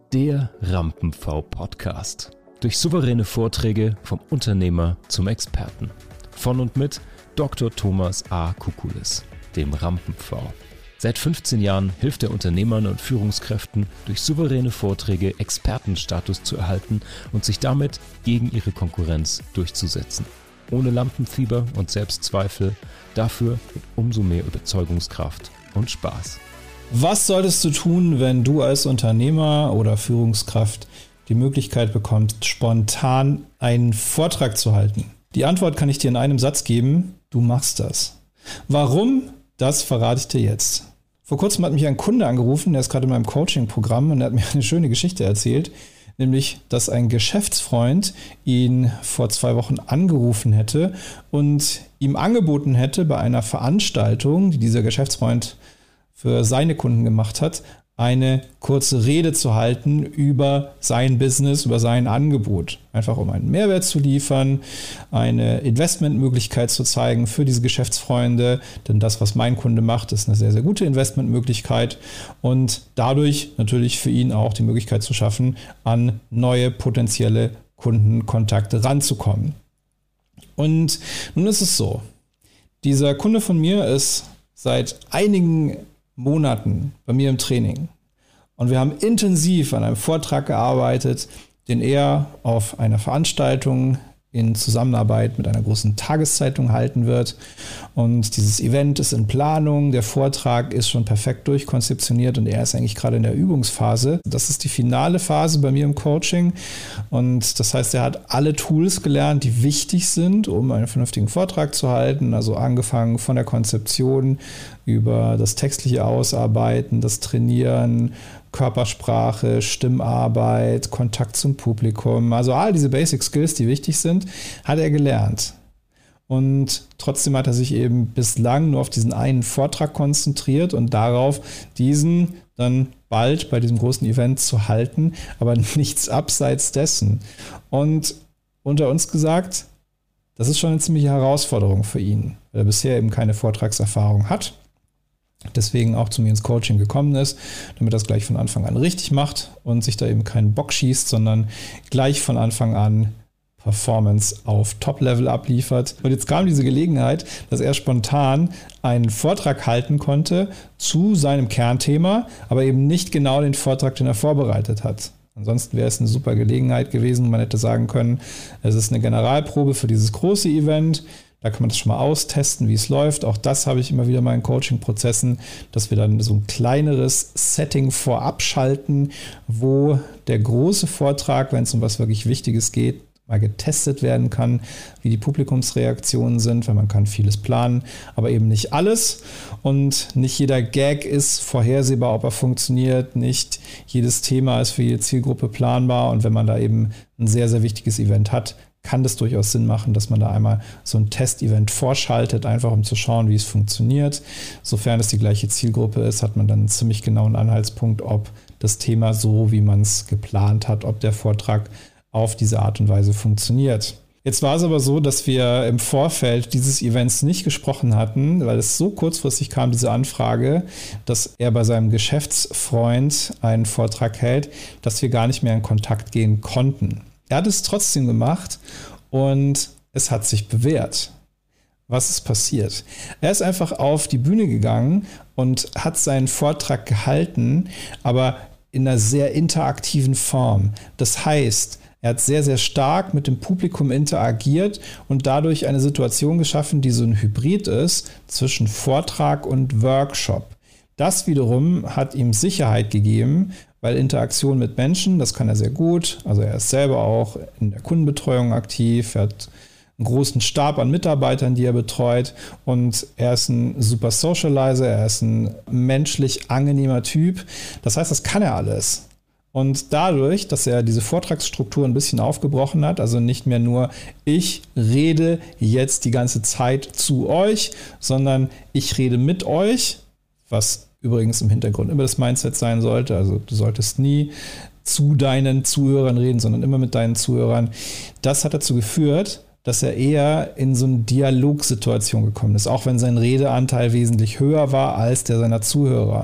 Der Rampen-V-Podcast. Durch souveräne Vorträge vom Unternehmer zum Experten. Von und mit Dr. Thomas A. Kukulis, dem Rampen-V. Seit 15 Jahren hilft er Unternehmern und Führungskräften, durch souveräne Vorträge Expertenstatus zu erhalten und sich damit gegen ihre Konkurrenz durchzusetzen. Ohne Lampenfieber und Selbstzweifel, dafür mit umso mehr Überzeugungskraft und Spaß. Was solltest du tun, wenn du als Unternehmer oder Führungskraft die Möglichkeit bekommst, spontan einen Vortrag zu halten? Die Antwort kann ich dir in einem Satz geben: Du machst das. Warum? Das verrate ich dir jetzt. Vor kurzem hat mich ein Kunde angerufen, der ist gerade in meinem Coaching-Programm, und er hat mir eine schöne Geschichte erzählt, nämlich, dass ein Geschäftsfreund ihn vor 2 Wochen angerufen hätte und ihm angeboten hätte, bei einer Veranstaltung, die dieser Geschäftsfreund für seine Kunden gemacht hat, eine kurze Rede zu halten über sein Business, über sein Angebot. Einfach um einen Mehrwert zu liefern, eine Investmentmöglichkeit zu zeigen für diese Geschäftsfreunde. Denn das, was mein Kunde macht, ist eine sehr, sehr gute Investmentmöglichkeit. Und dadurch natürlich für ihn auch die Möglichkeit zu schaffen, an neue potenzielle Kundenkontakte ranzukommen. Und nun ist es so, dieser Kunde von mir ist seit einigen Monaten bei mir im Training. Und wir haben intensiv an einem Vortrag gearbeitet, den er auf einer Veranstaltung in Zusammenarbeit mit einer großen Tageszeitung halten wird. Und dieses Event ist in Planung, der Vortrag ist schon perfekt durchkonzeptioniert und er ist eigentlich gerade in der Übungsphase. Das ist die finale Phase bei mir im Coaching. Und das heißt, er hat alle Tools gelernt, die wichtig sind, um einen vernünftigen Vortrag zu halten. Also angefangen von der Konzeption über das textliche Ausarbeiten, das Trainieren, Körpersprache, Stimmarbeit, Kontakt zum Publikum. Also all diese Basic Skills, die wichtig sind, hat er gelernt. Und trotzdem hat er sich eben bislang nur auf diesen einen Vortrag konzentriert und darauf, diesen dann bald bei diesem großen Event zu halten, aber nichts abseits dessen. Und unter uns gesagt, das ist schon eine ziemliche Herausforderung für ihn, weil er bisher eben keine Vortragserfahrung hat. Deswegen auch zu mir ins Coaching gekommen ist, damit er es gleich von Anfang an richtig macht und sich da eben keinen Bock schießt, sondern gleich von Anfang an Performance auf Top-Level abliefert. Und jetzt kam diese Gelegenheit, dass er spontan einen Vortrag halten konnte zu seinem Kernthema, aber eben nicht genau den Vortrag, den er vorbereitet hat. Ansonsten wäre es eine super Gelegenheit gewesen. Man hätte sagen können, es ist eine Generalprobe für dieses große Event. Da kann man das schon mal austesten, wie es läuft. Auch das habe ich immer wieder in meinen Coaching-Prozessen, dass wir dann so ein kleineres Setting vorab schalten, wo der große Vortrag, wenn es um was wirklich Wichtiges geht, mal getestet werden kann, wie die Publikumsreaktionen sind, weil man kann vieles planen, aber eben nicht alles. Und nicht jeder Gag ist vorhersehbar, ob er funktioniert. Nicht jedes Thema ist für jede Zielgruppe planbar. Und wenn man da eben ein sehr, sehr wichtiges Event hat, kann das durchaus Sinn machen, dass man da einmal so ein Testevent vorschaltet, einfach um zu schauen, wie es funktioniert. Sofern es die gleiche Zielgruppe ist, hat man dann einen ziemlich genauen Anhaltspunkt, ob das Thema so, wie man es geplant hat, ob der Vortrag auf diese Art und Weise funktioniert. Jetzt war es aber so, dass wir im Vorfeld dieses Events nicht gesprochen hatten, weil es so kurzfristig kam, diese Anfrage, dass er bei seinem Geschäftsfreund einen Vortrag hält, dass wir gar nicht mehr in Kontakt gehen konnten. Er hat es trotzdem gemacht und es hat sich bewährt. Was ist passiert? Er ist einfach auf die Bühne gegangen und hat seinen Vortrag gehalten, aber in einer sehr interaktiven Form. Das heißt, er hat sehr, sehr stark mit dem Publikum interagiert und dadurch eine Situation geschaffen, die so ein Hybrid ist zwischen Vortrag und Workshop. Das wiederum hat ihm Sicherheit gegeben, weil Interaktion mit Menschen, das kann er sehr gut. Also er ist selber auch in der Kundenbetreuung aktiv, er hat einen großen Stab an Mitarbeitern, die er betreut, und er ist ein super Socializer, er ist ein menschlich angenehmer Typ. Das heißt, das kann er alles. Und dadurch, dass er diese Vortragsstruktur ein bisschen aufgebrochen hat, also nicht mehr nur ich rede jetzt die ganze Zeit zu euch, sondern ich rede mit euch, was übrigens im Hintergrund immer das Mindset sein sollte. Also du solltest nie zu deinen Zuhörern reden, sondern immer mit deinen Zuhörern. Das hat dazu geführt, dass er eher in so eine Dialogsituation gekommen ist, auch wenn sein Redeanteil wesentlich höher war als der seiner Zuhörer.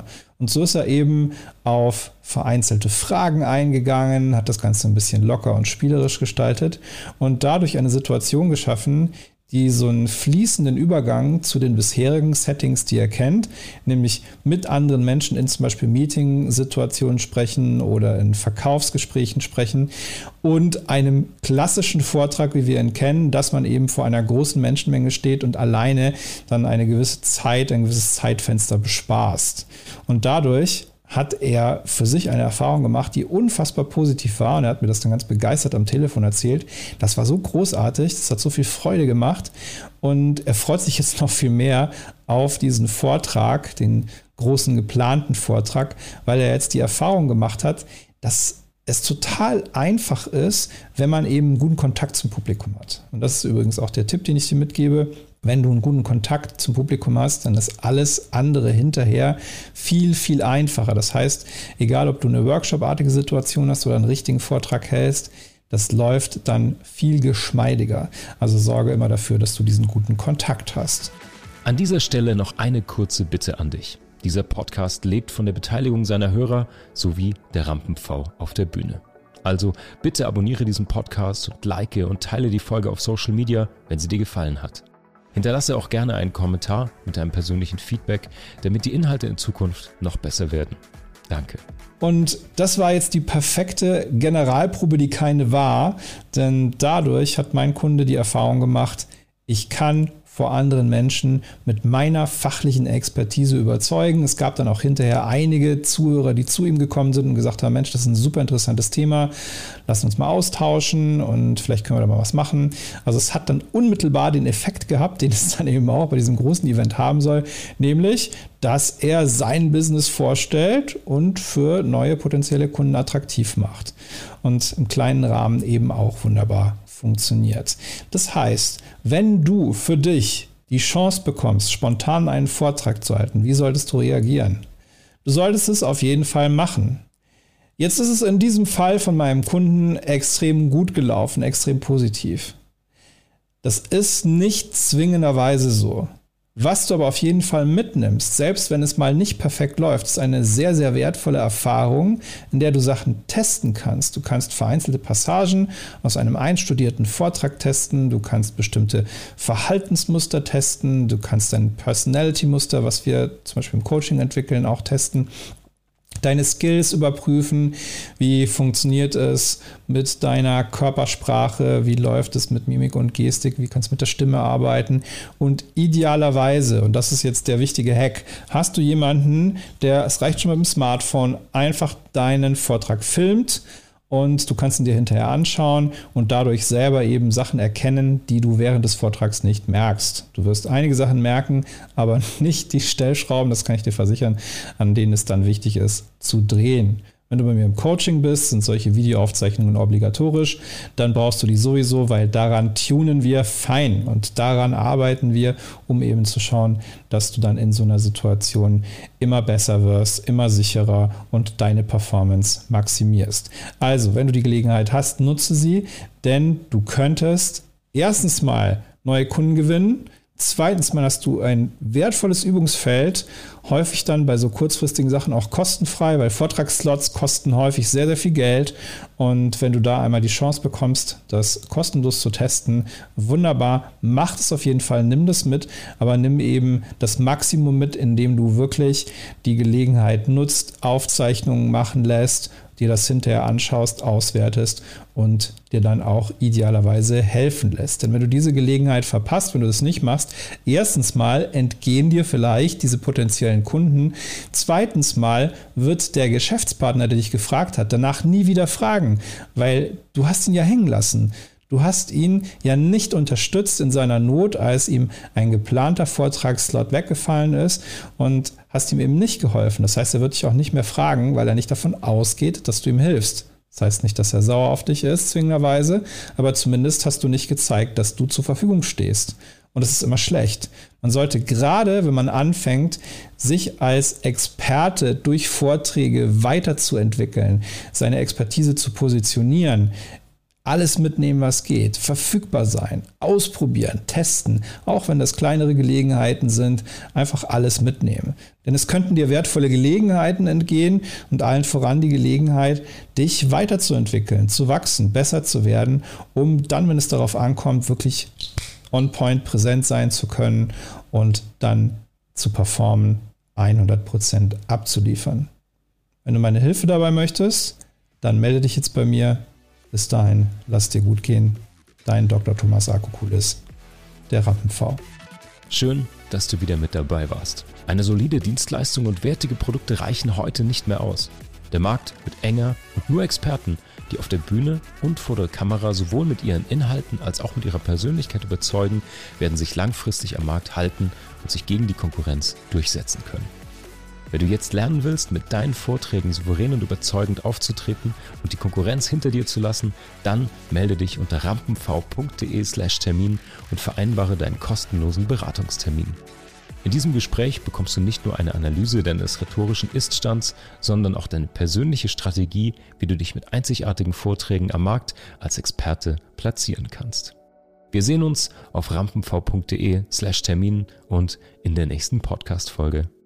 Und so ist er eben auf vereinzelte Fragen eingegangen, hat das Ganze ein bisschen locker und spielerisch gestaltet und dadurch eine Situation geschaffen, die so einen fließenden Übergang zu den bisherigen Settings, die er kennt, nämlich mit anderen Menschen in zum Beispiel Meeting-Situationen sprechen oder in Verkaufsgesprächen sprechen und einem klassischen Vortrag, wie wir ihn kennen, dass man eben vor einer großen Menschenmenge steht und alleine dann eine gewisse Zeit, ein gewisses Zeitfenster bespaßt. Und dadurch hat er für sich eine Erfahrung gemacht, die unfassbar positiv war. Und er hat mir das dann ganz begeistert am Telefon erzählt. Das war so großartig, das hat so viel Freude gemacht. Und er freut sich jetzt noch viel mehr auf diesen Vortrag, den großen geplanten Vortrag, weil er jetzt die Erfahrung gemacht hat, dass es total einfach ist, wenn man eben einen guten Kontakt zum Publikum hat. Und das ist übrigens auch der Tipp, den ich dir mitgebe. Wenn du einen guten Kontakt zum Publikum hast, dann ist alles andere hinterher viel, viel einfacher. Das heißt, egal ob du eine Workshop-artige Situation hast oder einen richtigen Vortrag hältst, das läuft dann viel geschmeidiger. Also sorge immer dafür, dass du diesen guten Kontakt hast. An dieser Stelle noch eine kurze Bitte an dich. Dieser Podcast lebt von der Beteiligung seiner Hörer sowie der Rampen-V auf der Bühne. Also bitte abonniere diesen Podcast und like und teile die Folge auf Social Media, wenn sie dir gefallen hat. Hinterlasse auch gerne einen Kommentar mit einem persönlichen Feedback, damit die Inhalte in Zukunft noch besser werden. Danke. Und das war jetzt die perfekte Generalprobe, die keine war, denn dadurch hat mein Kunde die Erfahrung gemacht, ich kann vor anderen Menschen mit meiner fachlichen Expertise überzeugen. Es gab dann auch hinterher einige Zuhörer, die zu ihm gekommen sind und gesagt haben, Mensch, das ist ein super interessantes Thema, lass uns mal austauschen und vielleicht können wir da mal was machen. Also es hat dann unmittelbar den Effekt gehabt, den es dann eben auch bei diesem großen Event haben soll, nämlich, dass er sein Business vorstellt und für neue potenzielle Kunden attraktiv macht und im kleinen Rahmen eben auch wunderbar funktioniert. Das heißt, wenn du für dich die Chance bekommst, spontan einen Vortrag zu halten, wie solltest du reagieren? Du solltest es auf jeden Fall machen. Jetzt ist es in diesem Fall von meinem Kunden extrem gut gelaufen, extrem positiv. Das ist nicht zwingenderweise so. Was du aber auf jeden Fall mitnimmst, selbst wenn es mal nicht perfekt läuft, ist eine sehr, sehr wertvolle Erfahrung, in der du Sachen testen kannst. Du kannst vereinzelte Passagen aus einem einstudierten Vortrag testen, du kannst bestimmte Verhaltensmuster testen, du kannst dein Personality-Muster, was wir zum Beispiel im Coaching entwickeln, auch testen. Deine Skills überprüfen, wie funktioniert es mit deiner Körpersprache, wie läuft es mit Mimik und Gestik, wie kannst du mit der Stimme arbeiten und idealerweise, und das ist jetzt der wichtige Hack, hast du jemanden, der, es reicht schon mit dem Smartphone, einfach deinen Vortrag filmt und du kannst ihn dir hinterher anschauen und dadurch selber eben Sachen erkennen, die du während des Vortrags nicht merkst. Du wirst einige Sachen merken, aber nicht die Stellschrauben, das kann ich dir versichern, an denen es dann wichtig ist, zu drehen. Wenn du bei mir im Coaching bist, sind solche Videoaufzeichnungen obligatorisch, dann brauchst du die sowieso, weil daran tunen wir fein und daran arbeiten wir, um eben zu schauen, dass du dann in so einer Situation immer besser wirst, immer sicherer und deine Performance maximierst. Also, wenn du die Gelegenheit hast, nutze sie, denn du könntest erstens mal neue Kunden gewinnen, zweitens mal hast du ein wertvolles Übungsfeld, häufig dann bei so kurzfristigen Sachen auch kostenfrei, weil Vortragsslots kosten häufig sehr, sehr viel Geld. Und wenn du da einmal die Chance bekommst, das kostenlos zu testen, wunderbar, mach es auf jeden Fall, nimm das mit, aber nimm eben das Maximum mit, indem du wirklich die Gelegenheit nutzt, Aufzeichnungen machen lässt, dir das hinterher anschaust, auswertest und dir dann auch idealerweise helfen lässt. Denn wenn du diese Gelegenheit verpasst, wenn du das nicht machst, erstens mal entgehen dir vielleicht diese potenziellen Kunden. Zweitens mal wird der Geschäftspartner, der dich gefragt hat, danach nie wieder fragen, weil du hast ihn ja hängen lassen. Du hast ihn ja nicht unterstützt in seiner Not, als ihm ein geplanter Vortragsslot weggefallen ist und hast ihm eben nicht geholfen. Das heißt, er wird dich auch nicht mehr fragen, weil er nicht davon ausgeht, dass du ihm hilfst. Das heißt nicht, dass er sauer auf dich ist, zwingenderweise, aber zumindest hast du nicht gezeigt, dass du zur Verfügung stehst. Und das ist immer schlecht. Man sollte gerade, wenn man anfängt, sich als Experte durch Vorträge weiterzuentwickeln, seine Expertise zu positionieren, Alles mitnehmen, was geht, verfügbar sein, ausprobieren, testen, auch wenn das kleinere Gelegenheiten sind, einfach alles mitnehmen. Denn es könnten dir wertvolle Gelegenheiten entgehen und allen voran die Gelegenheit, dich weiterzuentwickeln, zu wachsen, besser zu werden, um dann, wenn es darauf ankommt, wirklich on point präsent sein zu können und dann zu performen, 100% abzuliefern. Wenn du meine Hilfe dabei möchtest, dann melde dich jetzt bei mir. Bis dahin, lass dir gut gehen. Dein Dr. Thomas A. Kukulis, der Rampen-V. Schön, dass du wieder mit dabei warst. Eine solide Dienstleistung und wertige Produkte reichen heute nicht mehr aus. Der Markt wird enger und nur Experten, die auf der Bühne und vor der Kamera sowohl mit ihren Inhalten als auch mit ihrer Persönlichkeit überzeugen, werden sich langfristig am Markt halten und sich gegen die Konkurrenz durchsetzen können. Wenn du jetzt lernen willst, mit deinen Vorträgen souverän und überzeugend aufzutreten und die Konkurrenz hinter dir zu lassen, dann melde dich unter rampenv.de/Termin und vereinbare deinen kostenlosen Beratungstermin. In diesem Gespräch bekommst du nicht nur eine Analyse deines rhetorischen Ist-Stands, sondern auch deine persönliche Strategie, wie du dich mit einzigartigen Vorträgen am Markt als Experte platzieren kannst. Wir sehen uns auf rampenv.de/Termin und in der nächsten Podcast-Folge.